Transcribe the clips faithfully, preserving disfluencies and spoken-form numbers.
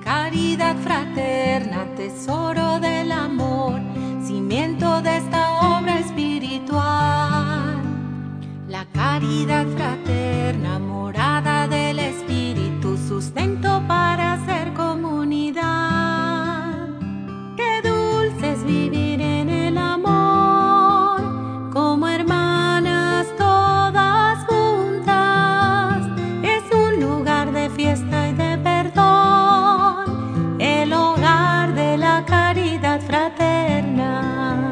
caridad fraterna, tesoro del amor, cimiento de esta obra espiritual. La caridad fraterna, morada del espíritu, sustento para hacer comunidad. Qué dulce es vivir en el amor, como hermanas todas juntas. Es un lugar de fiesta y de perdón, el hogar de la caridad fraterna.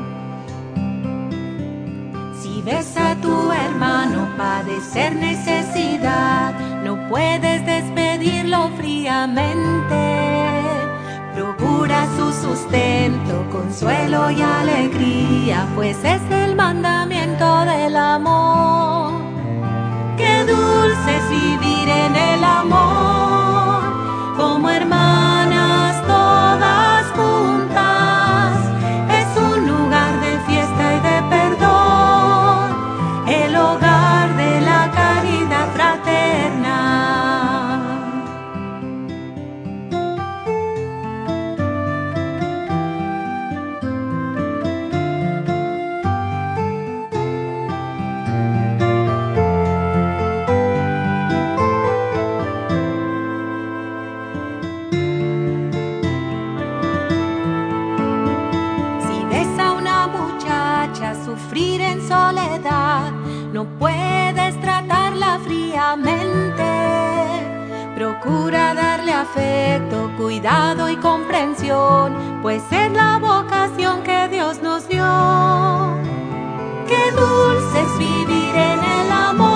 Si ves a tu hermano padecer necesidad, no puedes despedirlo fríamente. Procura su sustento, consuelo y alegría, pues es el mandamiento del amor. Qué dulce es vivir en el amor, como hermanas todas juntas. Es un lugar de fiesta y de perdón, el hogar de la caridad fraterna. Sufrir en soledad, no puedes tratarla fríamente. Procura darle afecto, cuidado y comprensión, pues es la vocación que Dios nos dio. Qué dulce es vivir en el amor.